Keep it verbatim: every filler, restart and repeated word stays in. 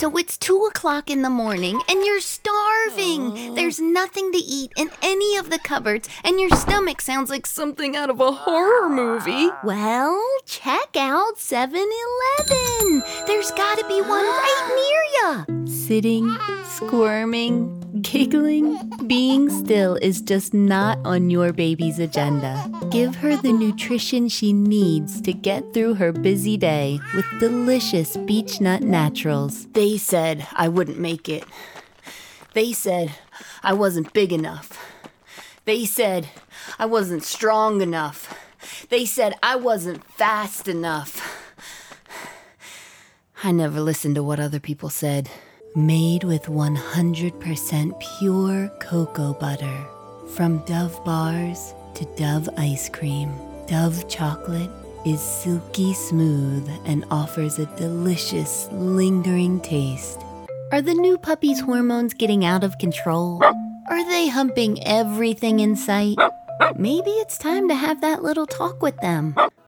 So it's two o'clock in the morning and you're starving. Oh. There's nothing to eat in any of the cupboards and your stomach sounds like something out of a horror movie. Well, check out seven eleven. There's gotta be one right near ya. Sitting, squirming, giggling, being still is just not on your baby's agenda. Give her the nutrition she needs to get through her busy day with delicious beech nut naturals. They said I wouldn't make it. They said I wasn't big enough. They said I wasn't strong enough. They said I wasn't fast enough. I never listened to what other people said. Made with one hundred percent pure cocoa butter. From Dove bars to Dove ice cream, Dove chocolate is silky smooth and offers a delicious, lingering taste. Are the new puppy's hormones getting out of control? Are they humping everything in sight? Maybe it's time to have that little talk with them.